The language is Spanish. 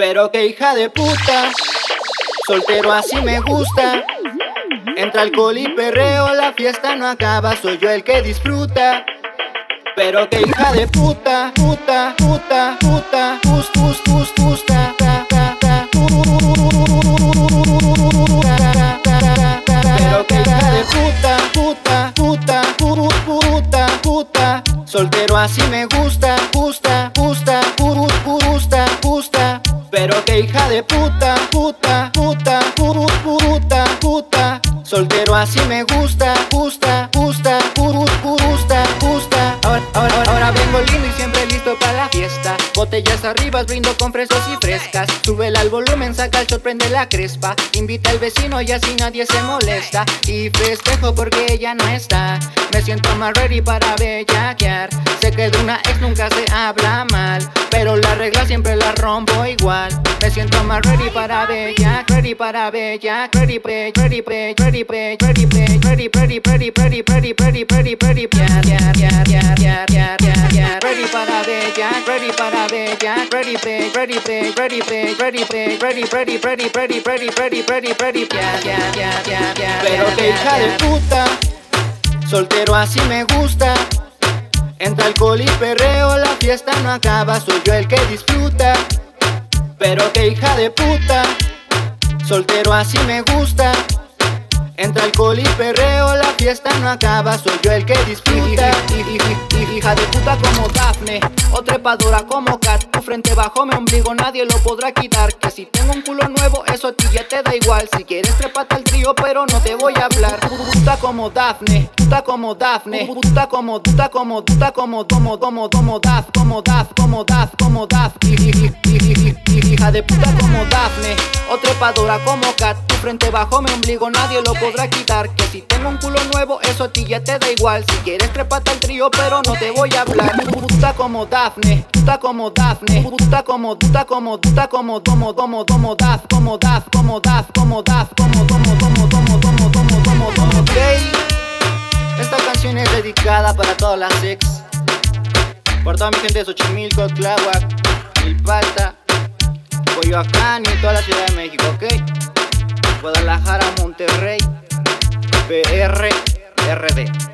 Pero qué hija de puta, soltero así me gusta. Entre alcohol y perreo la fiesta no acaba, soy yo el que disfruta. Pero qué hija de puta, puta, puta, puta, gusta. Pero qué hija de puta, puta, puta, puta. Soltero así me gusta, gusta. Pero qué hija de puta, puta. Soltero así me gusta. Ahora vengo lindo y siempre listo para la fiesta. Botellas arriba, brindo con frescos y frescas. Súbela al volumen, saca el shot, prende la crespa. Invita al vecino y así nadie se molesta. Y festejo porque ella no está. Me siento más ready para bellaquear. Sé que de una ex nunca se habla mal, pero la regla siempre la rompo igual. Me siento más ready para bellaquear. Ready Pero qué hija de puta, soltero así me gusta. Entre alcohol y perreo la fiesta no acaba, soy yo el que disfruta. Pero qué hija de puta, soltero así me gusta. Entre alcohol y perreo la fiesta no acaba, soy yo el que disfruta. Hija de puta como Dafne, o trepadora como Kat. Tu frente bajo mi ombligo nadie lo podrá quitar. Que si tengo un culo nuevo eso a ti ya te da igual. Si quieres trepate al trío pero no te voy a hablar. Puta como Dafne, puta como Dafne, puta como Daf. Hija de puta como Dafne, o trepadora como Kat. Tu frente bajo mi ombligo nadie lo podrá quitar. Que si tengo un culo nuevo eso a ti ya te da igual. Si quieres trepate al trío pero no te voy a hablar. Puta como Dafne, puta como Dafne, puta como Ok, esta canción es dedicada para todas las ex, por toda mi gente de Xochimilco, Tláhuac, Milpalta, Coyoacán y toda la Ciudad de México, ok. Guadalajara, Monterrey, PR, RD.